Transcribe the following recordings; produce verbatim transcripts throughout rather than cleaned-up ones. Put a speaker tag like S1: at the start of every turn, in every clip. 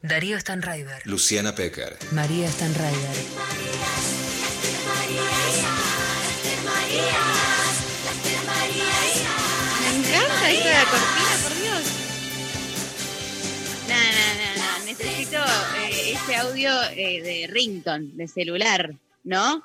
S1: Darío Stanraiver,
S2: Luciana Pecker,
S1: María Stanraiver.
S3: Me encanta esta cortina, por Dios. No, no, no, no. Necesito eh, ese audio eh, de ringtone, de celular, ¿no?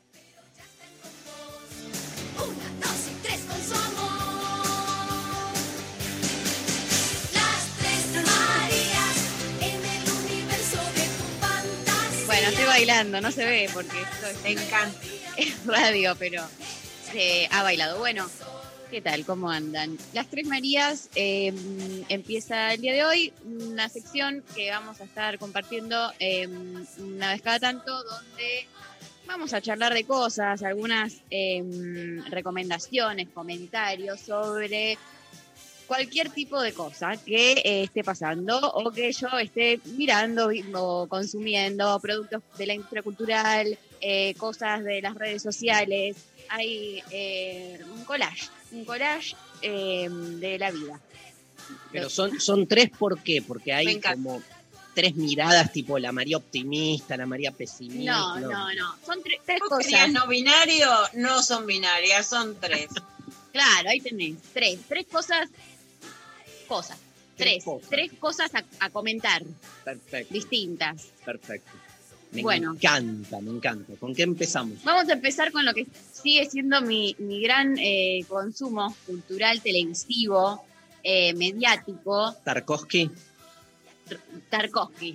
S3: Bueno, estoy bailando, no se ve porque esto es,
S4: Me encanta.
S3: es radio, pero se ha bailado. Bueno, ¿qué tal? ¿Cómo andan? Las Tres Marías eh, empieza el día de hoy, una sección que vamos a estar compartiendo eh, una vez cada tanto, donde vamos a charlar de cosas, algunas eh, recomendaciones, comentarios sobre cualquier tipo de cosa que eh, esté pasando o que yo esté mirando o consumiendo, productos de la industria cultural, eh, cosas de las redes sociales. Hay eh, un collage, un collage eh, de la vida.
S5: Pero son, son tres, ¿por qué? Porque
S4: Me
S5: hay
S4: encanta.
S5: como tres miradas, tipo la María optimista, la María pesimista.
S3: No, no, no. Son tre- tres
S4: ¿Vos
S3: cosas.
S4: querías no binario? No son binarias, son tres.
S3: Claro, ahí tenés. Tres. Tres cosas. Cosas.
S5: Tres
S3: Tres.
S5: cosas.
S3: Tres cosas a, a comentar,
S5: Perfecto,
S3: distintas.
S5: perfecto. Me
S3: Bueno.
S5: encanta, me encanta. ¿Con qué empezamos?
S3: Vamos a empezar con lo que sigue siendo mi, mi gran eh, consumo cultural, televisivo, eh, mediático,
S5: Tarkovsky.
S3: Tarkovsky.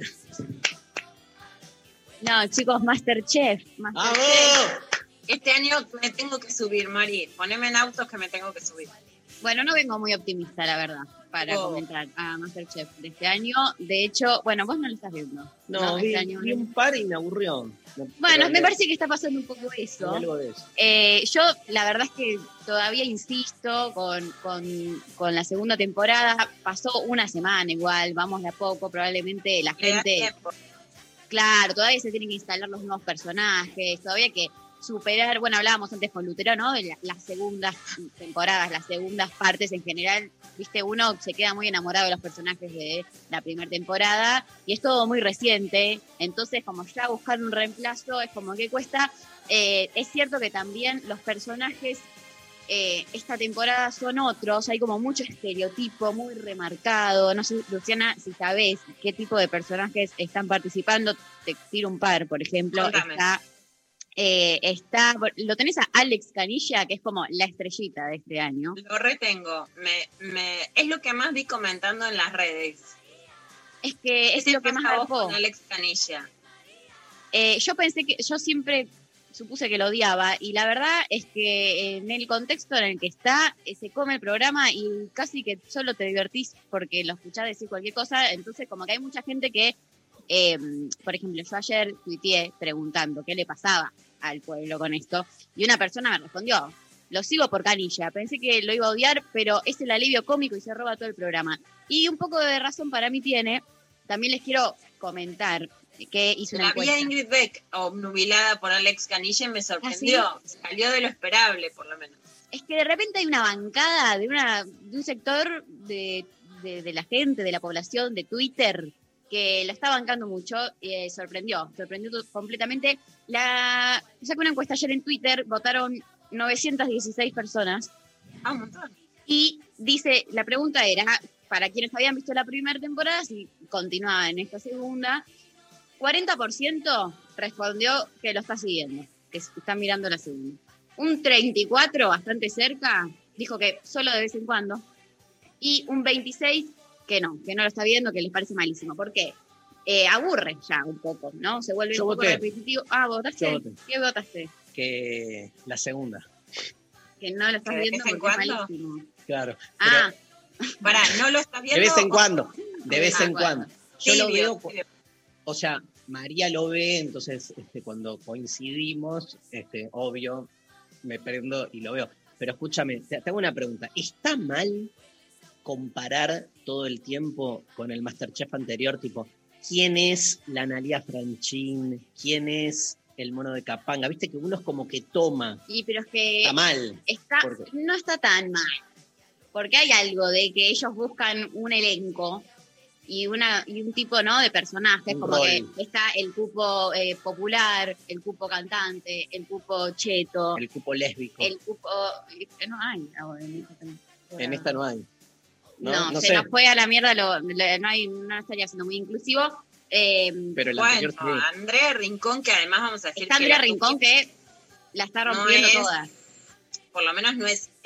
S3: No, chicos, Masterchef. Masterchef.
S5: ¡Vamos!
S4: Este año me tengo que subir, Mari. Poneme en autos que me tengo que subir.
S3: Bueno, no vengo muy optimista, la verdad, para
S4: Oh.
S3: comentar a Masterchef de este año. De hecho, bueno, vos no lo estás viendo.
S5: No, vi,
S3: Este año
S5: vi
S3: no.
S5: un par y me aburrió.
S3: Bueno,
S5: Pero
S3: me
S5: le-
S3: parece que está pasando un poco eso.
S5: algo de eso.
S3: Eh, yo, la verdad es que todavía insisto con, con, con la segunda temporada. Pasó una semana igual, vamos de a poco. Probablemente la
S4: Le da
S3: gente,
S4: tiempo.
S3: claro, todavía se tienen que instalar los nuevos personajes, todavía hay que superar. Bueno, hablábamos antes con Lutero, ¿no? De la- las segundas temporadas, las segundas partes en general. Viste, uno se queda muy enamorado de los personajes de la primera temporada y es todo muy reciente. Entonces, como ya buscar un reemplazo es como que cuesta. Eh, es cierto que también los personajes eh, esta temporada son otros, hay como mucho estereotipo muy remarcado. No sé, Luciana, si sabés qué tipo de personajes están participando, te tiro un par, por ejemplo.
S4: Contame.
S3: Está, eh, está, lo tenés a Alex Canilla, que es como la estrellita de este año.
S4: Lo retengo. Me, me, es lo que más vi comentando en las redes.
S3: Es que es
S4: ¿Qué te
S3: lo que
S4: pasa
S3: más
S4: a vos
S3: arrojó.
S4: con Alex Canilla?
S3: Eh, yo pensé que, yo siempre supuse que lo odiaba y la verdad es que en el contexto en el que está, eh, se come el programa y casi que solo te divertís porque lo escuchás decir cualquier cosa. Entonces como que hay mucha gente que, eh, por ejemplo, yo ayer tuiteé preguntando qué le pasaba al pueblo con esto y una persona me respondió: lo sigo por Canilla, pensé que lo iba a odiar, pero es el alivio cómico y se roba todo el programa. Y un poco de razón para mí tiene. También les quiero comentar que hice una
S4: La vi
S3: encuesta.
S4: a Ingrid Beck obnubilada por Alex Canilla y me sorprendió. Salió de lo esperable, por lo menos.
S3: Es que de repente hay una bancada de una de un sector de, de, de la gente, de la población, de Twitter, que la está bancando mucho y eh, sorprendió, sorprendió to- completamente. La saqué una encuesta ayer en Twitter, votaron novecientas dieciséis personas
S4: Ah, un montón.
S3: y dice, la pregunta era, para quienes habían visto la primera temporada, si continuaba en esta segunda, cuarenta por ciento respondió que lo está siguiendo, que está mirando la segunda. Un treinta y cuatro por ciento, bastante cerca, dijo que solo de vez en cuando. Y un veintiséis por ciento que no, que no lo está viendo, que les parece malísimo. ¿Por qué? Eh, aburre ya un poco, ¿no? Se vuelve
S5: Yo
S3: un poco
S5: voté.
S3: repetitivo. Ah, ¿votaste?
S5: Yo voté.
S3: ¿Qué votaste?
S5: Que la segunda.
S3: Que no lo estás
S4: ¿Que de
S3: viendo
S4: vez en
S3: porque es
S4: cuando?
S3: malísimo.
S5: Claro.
S3: Ah,
S4: Pará, ¿no lo estás
S5: De
S4: viendo?
S5: vez en
S4: o-
S5: cuando. De vez
S3: Ah,
S5: en
S3: bueno.
S5: cuando. Yo lo
S4: Tibio,
S5: veo. por-
S4: tibio.
S5: O sea, María lo ve, entonces este, cuando coincidimos, este, obvio, me prendo y lo veo. Pero escúchame, te, te hago una pregunta. ¿Está mal comparar todo el tiempo con el Masterchef anterior? Tipo, ¿quién es la Analia Franchín? ¿Quién es el mono de Capanga? Viste que uno es como que toma.
S3: y pero es que
S5: Está mal.
S3: está,
S5: ¿Por qué?
S3: no está tan mal. Porque hay algo de que ellos buscan un elenco y una y un tipo, ¿no?, de personajes,
S5: Un
S3: como
S5: rol.
S3: que está el cupo eh, popular, el cupo cantante, el cupo cheto,
S5: El cupo lésbico.
S3: el cupo... eh, No hay ahora en esta temporada.
S5: En esta no hay. No,
S3: No,
S5: no
S3: se
S5: sé.
S3: nos fue a la mierda, lo, lo- no, hay, no estaría siendo muy inclusivo. Eh,
S5: Pero el
S4: Bueno,
S5: anterior sí.
S4: Andrea Rincón, que además vamos a decir
S3: está
S4: que
S3: Andrea
S4: la
S3: Rincón,
S4: Tuki,
S3: que la está
S4: no
S3: rompiendo
S4: es-
S3: toda.
S4: por lo menos no es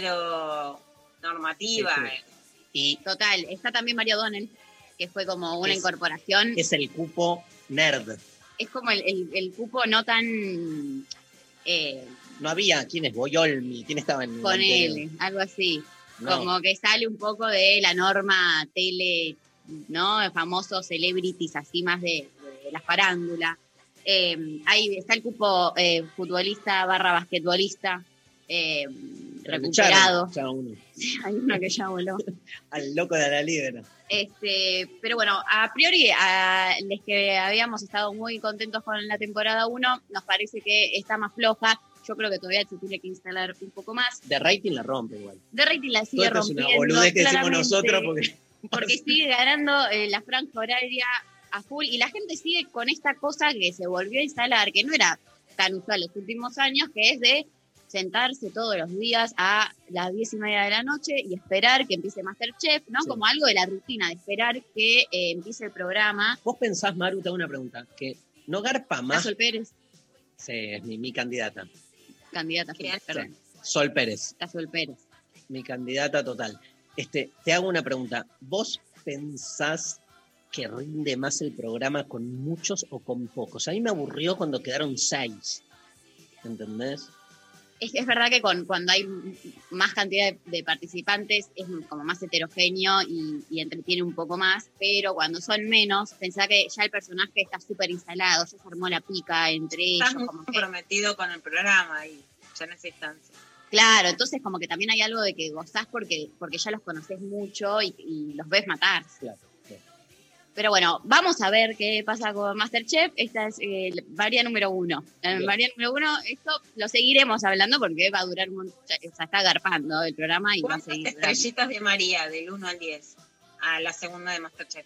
S4: heteronormativa.
S5: Sí, sí. Y
S3: Total, está también Mario Donnell, que fue como una
S5: Es-
S3: incorporación.
S5: es el cupo nerd.
S3: Es como el, el, el cupo no tan... Eh,
S5: No había, ¿quién es? Boyolmi, ¿quién estaba en el
S3: con
S5: anterior?
S3: él, algo así.
S5: No.
S3: Como que sale un poco de la norma tele, ¿no? Famosos celebrities, así más de, de la farándula. Eh, ahí está el cupo eh, futbolista barra basquetbolista, eh, recuperado.
S5: Echaron, ya uno.
S3: Hay uno que ya voló.
S5: Al loco de la libra.
S3: Este, pero bueno, a priori, a los que habíamos estado muy contentos con la temporada uno, nos parece que está más floja. Yo creo que todavía se tiene que instalar un poco más.
S5: De rating la rompe igual.
S3: De rating la
S5: Todo
S3: sigue
S5: esto es
S3: rompiendo.
S5: una boludez que decimos
S3: claramente,
S5: nosotros porque
S3: porque sigue ganando eh, la franja horaria a full y la gente sigue con esta cosa que se volvió a instalar, que no era tan usual los últimos años, que es de sentarse todos los días a las diez y media de la noche y esperar que empiece MasterChef, ¿no?
S5: Sí.
S3: Como algo de la rutina, de esperar que eh, empiece el programa.
S5: vos pensás, Maru, te hago una pregunta, que no garpa más.
S3: Sol Pérez,
S5: Sí, es mi, mi candidata.
S3: candidata,
S4: ¿Quién?
S3: perdón,
S5: Sol Pérez,
S3: está Sol Pérez.
S5: mi candidata total. Este, te hago una pregunta. ¿Vos pensás que rinde más el programa con muchos o con pocos? A mí me aburrió cuando quedaron seis. ¿Entendés?
S3: Es, es verdad que con, cuando hay más cantidad de, de participantes es como más heterogéneo y, y entretiene un poco más, pero cuando son menos, pensá que ya el personaje está súper instalado, ya se armó la pica entre ellos.
S4: Estás muy
S3: Como que,
S4: comprometido con el programa y ya en esa instancia.
S3: claro, entonces como que también hay algo de que gozás porque, porque ya los conocés mucho y, y los ves matar.
S5: Claro. Sí.
S3: Pero bueno, vamos a ver qué pasa con MasterChef. Esta es eh, María número uno. Eh,
S5: Bien.
S3: María número uno, esto lo seguiremos hablando porque va a durar un montón. O sea, está agarpando el programa y va a
S4: ¿Cuántas
S3: seguir durando.
S4: estrellitas de María del uno al diez a la segunda de Masterchef?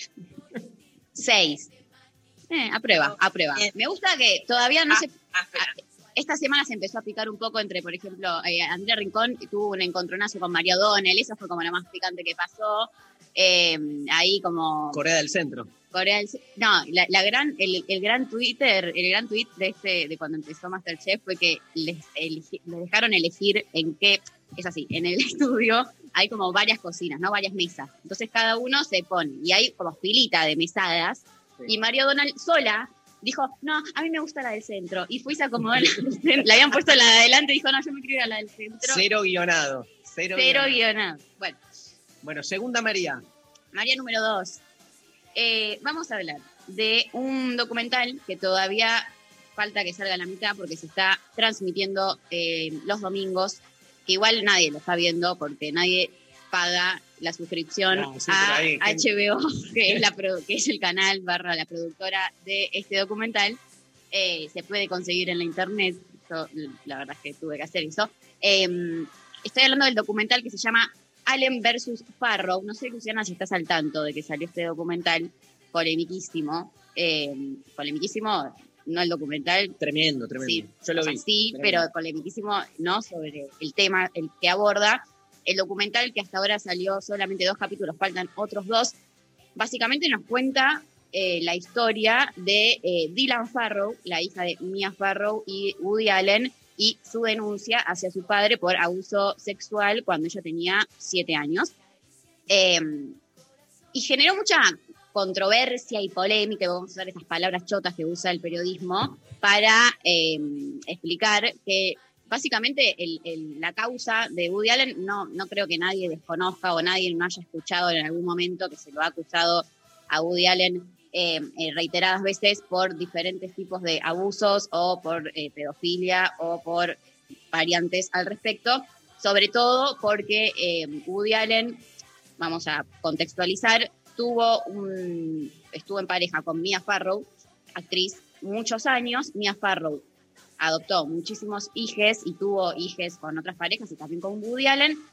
S3: Seis. Eh, a prueba, a prueba.
S4: Bien.
S3: Me gusta que todavía no
S4: Ah,
S3: se...
S4: ah, espera.
S3: Esta semana se empezó a picar un poco entre, por ejemplo, eh, Andrea Rincón tuvo un encontronazo con María O'Donnell, eso fue como lo más picante que pasó. Eh, ahí como...
S5: Corea del Centro.
S3: Corea del Sur- No, la, la gran, el, el gran Twitter, el gran tweet de este, de cuando empezó MasterChef fue que les, elegi- les dejaron elegir en qué, es así, en el estudio hay como varias cocinas, ¿no? Varias mesas. Entonces cada uno se pone, y hay como filita de mesadas,
S5: Sí.
S3: y María Donald sola dijo, no, a mí me gusta la del centro, y fue y se acomodó en la del centro. Le habían puesto la de adelante y dijo, no, yo me quiero ir a la del centro.
S5: Cero guionado. Cero,
S3: Cero
S5: guionado.
S3: guionado. Bueno,
S5: Bueno, segunda María.
S3: María número dos. Eh, vamos a hablar de un documental que todavía falta que salga a la mitad porque se está transmitiendo eh, los domingos, que igual nadie lo está viendo porque nadie paga la suscripción
S5: No, sí,
S3: a
S5: pero ahí,
S3: H B O, que es, la, produ- que es el canal barra la productora de este documental. Eh, se puede conseguir en la internet. Yo, la verdad es que tuve que hacer eso. Eh, estoy hablando del documental que se llama Allen versus Farrow. No sé, Luciana, si estás al tanto de que salió este documental polemiquísimo. Eh, polemiquísimo, no el documental.
S5: Tremendo, tremendo.
S3: Sí,
S5: Yo lo
S3: o sea,
S5: vi.
S3: sí,
S5: Tremendo.
S3: pero polemiquísimo, ¿no? Sobre el tema, el que aborda. El documental que hasta ahora salió solamente dos capítulos, faltan otros dos. Básicamente nos cuenta eh, la historia de eh, Dylan Farrow, la hija de Mia Farrow y Woody Allen, y su denuncia hacia su padre por abuso sexual cuando ella tenía siete años. Eh, y generó mucha controversia y polémica, vamos a usar esas palabras chotas que usa el periodismo, para eh, explicar que básicamente el, el, la causa de Woody Allen, no, no creo que nadie desconozca o nadie no haya escuchado en algún momento que se lo ha acusado a Woody Allen eh, eh, reiteradas veces por diferentes tipos de abusos o por eh, pedofilia o por variantes al respecto, sobre todo porque eh, Woody Allen, vamos a contextualizar, tuvo un, estuvo en pareja con Mia Farrow, actriz, muchos años. Mia Farrow adoptó muchísimos hijes y tuvo hijes con otras parejas y también con Woody Allen,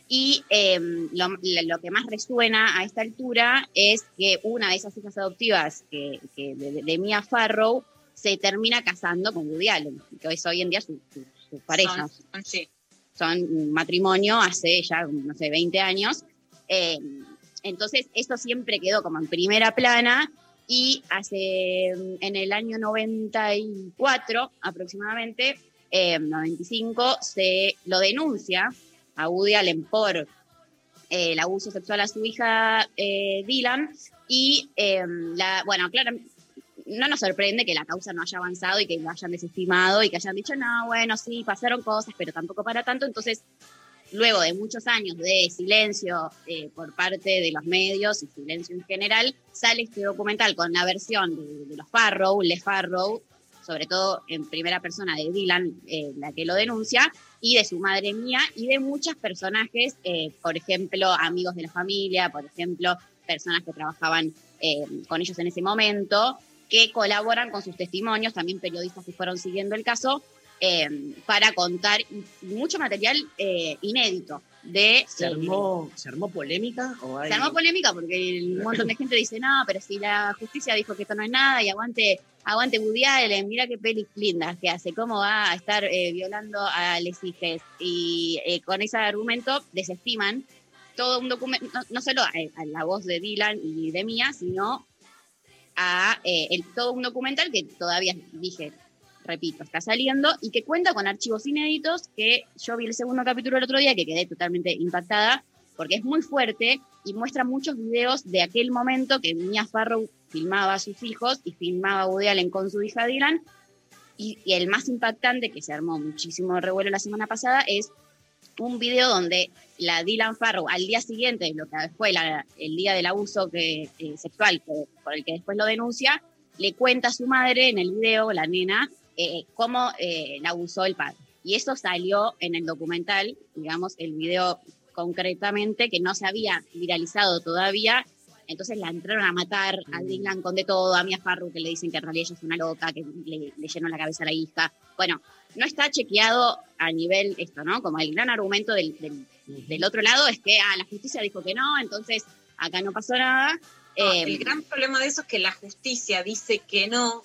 S3: Y eh, lo, lo que más resuena a esta altura es que una de esas hijas adoptivas que, que de, de Mia Farrow se termina casando con Woody Allen, que es hoy en día su, su, su pareja.
S4: Son, son, sí.
S3: Son un matrimonio hace ya, no sé, veinte años. Eh, entonces, eso siempre quedó como en primera plana y hace, en el año noventa y cuatro aproximadamente, eh, noventa y cinco, se lo denuncia a Woody Allen por eh, el abuso sexual a su hija eh, Dylan y eh, la, bueno, claro, no nos sorprende que la causa no haya avanzado y que lo hayan desestimado y que hayan dicho, no, bueno, sí, pasaron cosas, pero tampoco para tanto. Entonces, luego de muchos años de silencio eh, por parte de los medios y silencio en general, sale este documental con la versión de, de los Farrow, Les Farrow, sobre todo en primera persona de Dylan, eh, la que lo denuncia, y de su madre Mia, y de muchos personajes, eh, por ejemplo, amigos de la familia, por ejemplo, personas que trabajaban eh, con ellos en ese momento, que colaboran con sus testimonios, también periodistas que fueron siguiendo el caso, eh, para contar mucho material eh, inédito. De,
S5: ¿Se armó, ¿Se armó polémica? ¿O hay...
S3: Se armó polémica porque un montón de gente dice, no, pero si la justicia dijo que esto no es nada y aguante, aguante Woody Allen, mira qué pelis lindas que hace, cómo va a estar eh, violando a les hijes. Y eh, con ese argumento desestiman todo un documento, no, no solo a, a la voz de Dylan y de Mia, sino a eh, el, todo un documental que todavía, dije, repito, está saliendo y que cuenta con archivos inéditos, que yo vi el segundo capítulo el otro día, que quedé totalmente impactada, porque es muy fuerte y muestra muchos videos de aquel momento que Mia Farrow filmaba a sus hijos y filmaba a Woody Allen con su hija Dylan. Y, y el más impactante, que se armó muchísimo revuelo la semana pasada, es un video donde la Dylan Farrow, al día siguiente de lo que fue la, el día del abuso que, eh, sexual que, por el que después lo denuncia, le cuenta a su madre en el video, la nena, eh, cómo eh, la abusó el padre. Y eso salió en el documental, digamos, el video concretamente, que no se había viralizado todavía. Entonces la entraron a matar a Dylan con de todo, a Mia Farrow, que le dicen que en realidad ella es una loca, que le, le llenó la cabeza a la hija. Bueno, no está chequeado a nivel esto, ¿no? Como el gran argumento del, del, uh-huh. del otro lado es que ah, la justicia dijo que no, entonces acá no pasó nada.
S4: No,
S3: eh,
S4: el gran problema de eso es que la justicia dice que no,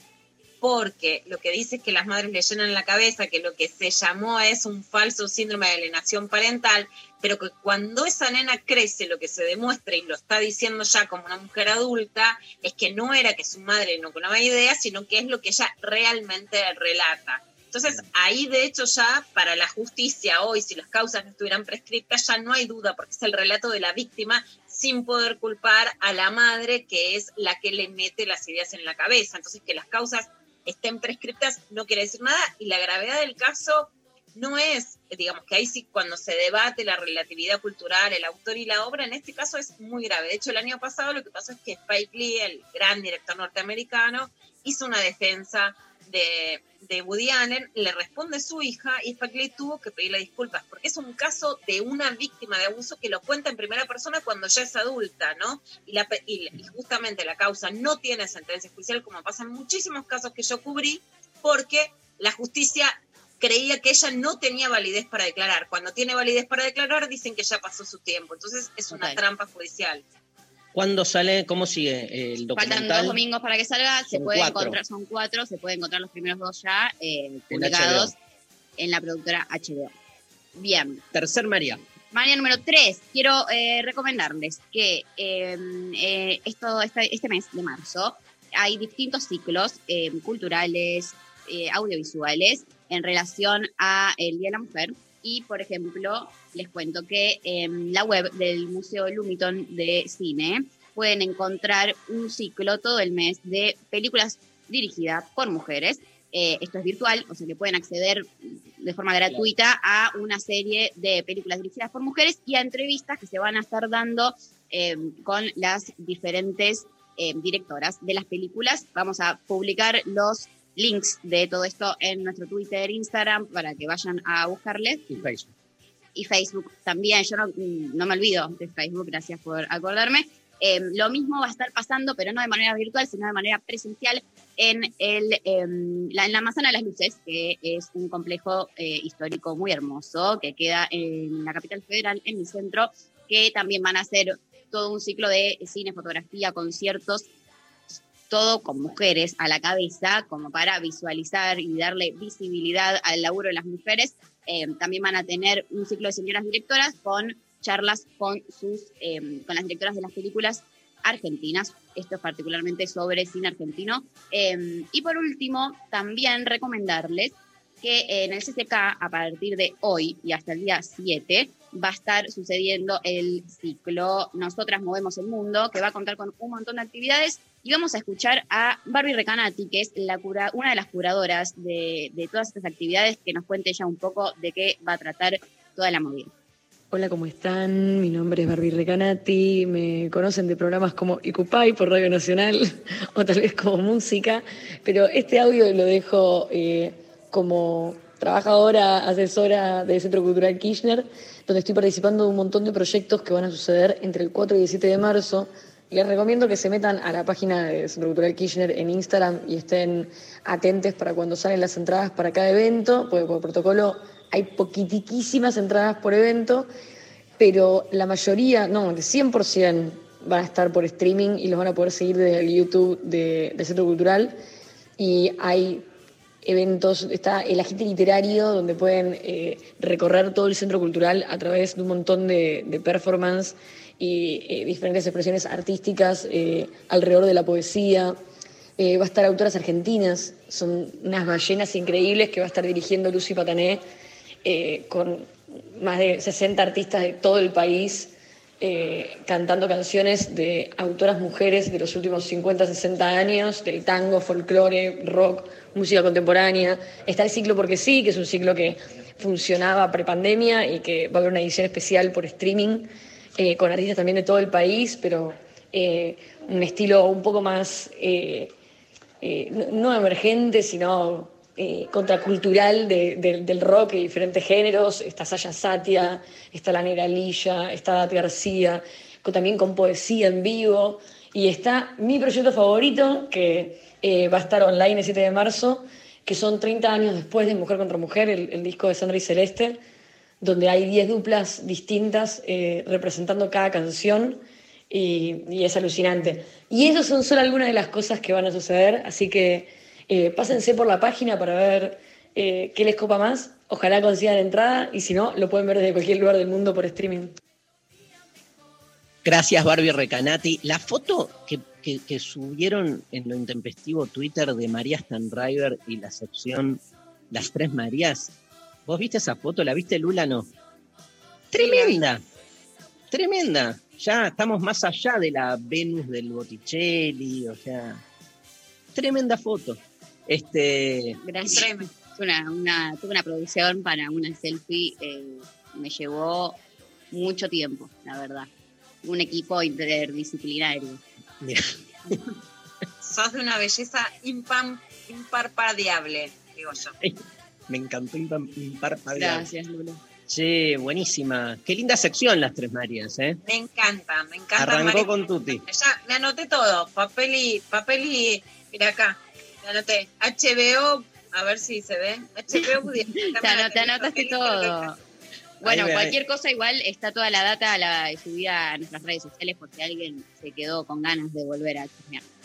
S4: porque lo que dice es que las madres le llenan la cabeza, que lo que se llamó es un falso síndrome de alienación parental, pero que cuando esa nena crece, lo que se demuestra, y lo está diciendo ya como una mujer adulta, es que no era que su madre no tenía idea, sino que es lo que ella realmente relata. Entonces, ahí de hecho ya para la justicia hoy, si las causas no estuvieran prescriptas, ya no hay duda, porque es el relato de la víctima sin poder culpar a la madre, que es la que le mete las ideas en la cabeza. Entonces, que las causas estén prescriptas no quiere decir nada, y la gravedad del caso no es, digamos que ahí sí cuando se debate la relatividad cultural, el autor y la obra, en este caso es muy grave. De hecho, el año pasado lo que pasó es que Spike Lee, el gran director norteamericano, hizo una defensa de, de Woody Allen, le responde su hija y Spike Lee tuvo que pedirle disculpas, porque es un caso de una víctima de abuso que lo cuenta en primera persona cuando ya es adulta, ¿no? Y, la, y, y justamente la causa no tiene sentencia judicial, como pasa en muchísimos casos que yo cubrí, porque la justicia creía que ella no tenía validez para declarar. Cuando tiene validez para declarar, dicen que ya pasó su tiempo. Entonces es una okay. trampa judicial.
S5: ¿Cuándo sale? ¿Cómo sigue el documental?
S3: Faltan dos domingos para que salga. Se
S5: son
S3: puede
S5: cuatro.
S3: encontrar, son cuatro, se pueden encontrar los primeros dos ya eh, publicados en la productora H B O. Bien.
S5: Tercer María.
S3: María número tres. Quiero eh, recomendarles que eh, eh, esto, este, este mes de marzo hay distintos ciclos eh, culturales, eh, audiovisuales, en relación a el Día de la Mujer. Y, por ejemplo, les cuento que en la web del Museo Lumiton de Cine pueden encontrar un ciclo todo el mes de películas dirigidas por mujeres. Eh, esto es virtual, o sea que pueden acceder de forma gratuita a una serie de películas dirigidas por mujeres y a entrevistas que se van a estar dando eh, con las diferentes eh, directoras de las películas. Vamos a publicar los links de todo esto en nuestro Twitter, Instagram, para que vayan a buscarles.
S5: Y Facebook.
S3: Y Facebook también. Yo no, no me olvido de Facebook, gracias por acordarme. Eh, lo mismo va a estar pasando, pero no de manera virtual, sino de manera presencial en, el, eh, la, en la Manzana de las Luces, que es un complejo eh, histórico muy hermoso, que queda en la capital federal, en el centro, que también van a hacer todo un ciclo de cine, fotografía, conciertos, todo con mujeres a la cabeza, como para visualizar y darle visibilidad al laburo de las mujeres. Eh, también van a tener un ciclo de señoras directoras con charlas con, sus, eh, con las directoras de las películas argentinas, esto es particularmente sobre cine argentino. Eh, y por último, también recomendarles que en el C C K, a partir de hoy y hasta el día siete, va a estar sucediendo el ciclo Nosotras Movemos el Mundo, que va a contar con un montón de actividades, y vamos a escuchar a Barbie Recanati, que es la cura, una de las curadoras de, de todas estas actividades, que nos cuente ya un poco de qué va a tratar toda la movida.
S2: Hola, ¿cómo están? Mi nombre es Barbie Recanati, me conocen de programas como Icupay por Radio Nacional o tal vez como música, pero este audio lo dejo eh, como trabajadora, asesora del Centro Cultural Kirchner, donde estoy participando de un montón de proyectos que van a suceder entre el cuatro y el siete de marzo. Les recomiendo que se metan a la página del Centro Cultural Kirchner en Instagram y estén atentos para cuando salen las entradas para cada evento, porque por protocolo hay poquitiquísimas entradas por evento, pero la mayoría, no, el cien por ciento van a estar por streaming y los van a poder seguir desde el YouTube de, del Centro Cultural. Y hay eventos, está el agite literario, donde pueden eh, recorrer todo el Centro Cultural a través de un montón de, de performance y eh, diferentes expresiones artísticas eh, alrededor de la poesía. Eh, va a estar autoras argentinas, son unas ballenas increíbles que va a estar dirigiendo Lucy Patané, eh, con más de sesenta artistas de todo el país, eh, cantando canciones de autoras mujeres de los últimos cincuenta, sesenta años, del tango, folclore, rock, música contemporánea. Está el ciclo Porque Sí, que es un ciclo que funcionaba prepandemia y que va a haber una edición especial por streaming, eh, con artistas también de todo el país, pero eh, un estilo un poco más, eh, eh, no, no emergente, sino eh, contracultural de, de, del rock y diferentes géneros. Está Saya Satia, está la Negra Lilla, está Dati García, con, también con poesía en vivo. Y está mi proyecto favorito, que eh, va a estar online el siete de marzo, que son treinta años después de Mujer contra Mujer, el, el disco de Sandra y Celeste, donde hay diez duplas distintas eh, representando cada canción, y, y es alucinante. Y esas son solo algunas de las cosas que van a suceder, así que eh, pásense por la página para ver eh, qué les copa más. Ojalá consigan entrada, y si no, lo pueden ver desde cualquier lugar del mundo por streaming.
S5: Gracias, Barbie Recanati. La foto que, que, que subieron en lo intempestivo Twitter de María Stanriver y la sección Las Tres Marías, ¿vos viste esa foto? ¿La viste, Lula? No. Tremenda, tremenda. Ya estamos más allá de la Venus del Botticelli, o sea, tremenda foto. Este,
S3: Gracias. Una, una, tuve una producción para una selfie, eh, me llevó mucho tiempo, la verdad. Un equipo interdisciplinario.
S5: Mira.
S4: Sos de una belleza impar, imparpadeable, digo yo.
S5: Me encantó imparpadeable.
S3: Gracias, Lula.
S5: Sí, buenísima. Qué linda sección, Las Tres Marías, ¿eh?
S4: Me encanta, me encanta.
S5: Arrancó
S4: María.
S5: con Tuti.
S4: Ya, me anoté todo. Papel y, papel y, mira acá, me anoté. H B O, a ver si se ve. H B O,
S3: te, anot- te anotaste todo. Bueno,
S5: Ahí,
S3: cualquier
S5: ahí.
S3: cosa igual está toda la data la, subida a nuestras redes sociales por si alguien se quedó con ganas de volver a chusmear.